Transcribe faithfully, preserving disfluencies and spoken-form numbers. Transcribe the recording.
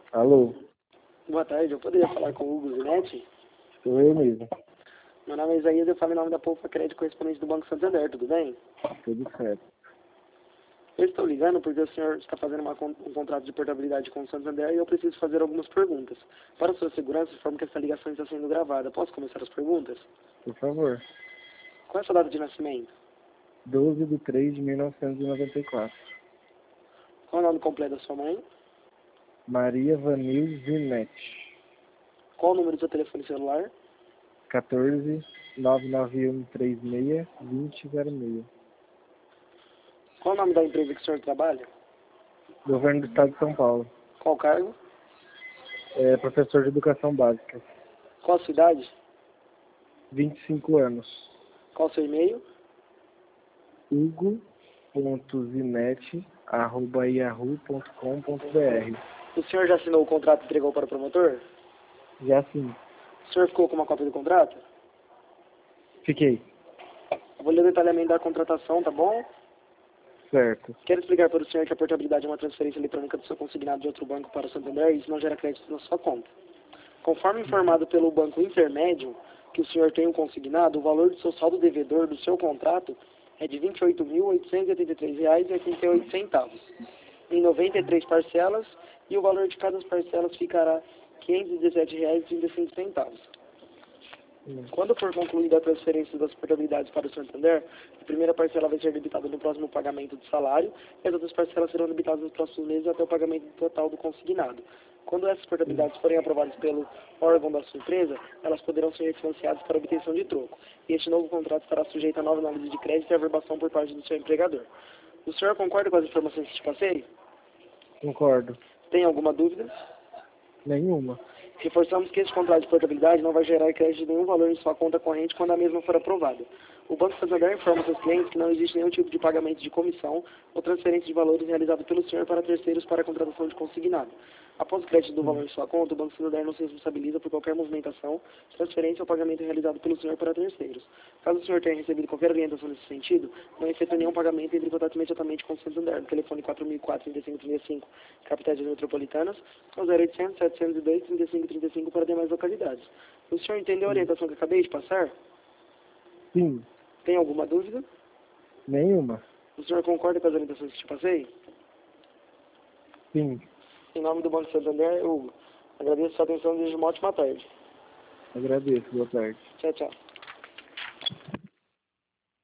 Alô, Boa tarde, eu poderia falar com o Hugo Zinetti? sou eu mesmo. Meu nome é Isaías, eu falo em nome da Poupa Crédito, correspondente do Banco Santander, tudo bem? Tudo certo. Eu estou ligando porque o senhor está fazendo uma, con- um contrato de portabilidade com o Santander e eu preciso fazer algumas perguntas. Para sua segurança, informo que essa ligação está sendo gravada. Posso começar as perguntas? Por favor. Qual é a sua data de nascimento? doze de três de mil novecentos e noventa e quatro. Qual é o nome completo da sua mãe? Maria Vanil Zinetti. Qual o número do seu telefone celular? quatorze, nove nove um três seis, vinte zero seis. Qual o nome da empresa que o senhor trabalha? Governo do Estado de São Paulo. Qual o cargo? É professor de educação básica. Qual a sua idade? vinte e cinco anos. Qual o seu e-mail? hugo.zinetti arroba yahoo ponto com ponto br. O senhor já assinou o contrato e entregou para o promotor? Já sim. O senhor ficou com uma cópia do contrato? Fiquei. Eu vou ler o detalhamento da contratação, tá bom? Certo. Quero explicar para o senhor que a portabilidade é uma transferência eletrônica do seu consignado de outro banco para o Santander e isso não gera crédito na sua conta. Conforme informado pelo banco intermédio que o senhor tem o consignado, o valor do seu saldo devedor do seu contrato é de vinte e oito mil, oitocentos e oitenta e três reais e oitenta e oito centavos, em noventa e três parcelas, e o valor de cada parcela ficará quinhentos e dezessete reais e trinta e cinco centavos. Quando for concluída a transferência das portabilidades para o Santander, a primeira parcela vai ser debitada no próximo pagamento do salário e as outras parcelas serão debitadas nos próximos meses até o pagamento total do consignado. Quando essas portabilidades forem aprovadas pelo órgão da sua empresa, elas poderão ser refinanciadas para obtenção de troco. E este novo contrato estará sujeito a nova análise de crédito e averbação por parte do seu empregador. O senhor concorda com as informações que te passei? Concordo. Tem alguma dúvida? Nenhuma. Reforçamos que esse contrato de portabilidade não vai gerar crédito de nenhum valor em sua conta corrente quando a mesma for aprovada. O Banco Santander informa seus clientes que não existe nenhum tipo de pagamento de comissão ou transferência de valores realizado pelo senhor para terceiros para a contratação de consignado. Após o crédito do valor em sua conta, o Banco Santander não se responsabiliza por qualquer movimentação, transferência ou pagamento realizado pelo senhor para terceiros. Caso o senhor tenha recebido qualquer orientação nesse sentido, não efetue nenhum pagamento, entre em contato imediatamente com o Santander, no telefone quatro mil e quatro, trinta e cinco trinta e cinco, capitais metropolitanas, ou zero oitocentos, setecentos e dois, trinta e cinco trinta e cinco para demais localidades. O senhor entendeu a orientação que acabei de passar? Sim. Tem alguma dúvida? Nenhuma. O senhor concorda com as orientações que te passei? Sim. Em nome do Banco Santander, Hugo, agradeço a sua atenção e desejo uma ótima tarde. Agradeço. Boa tarde. Tchau, tchau.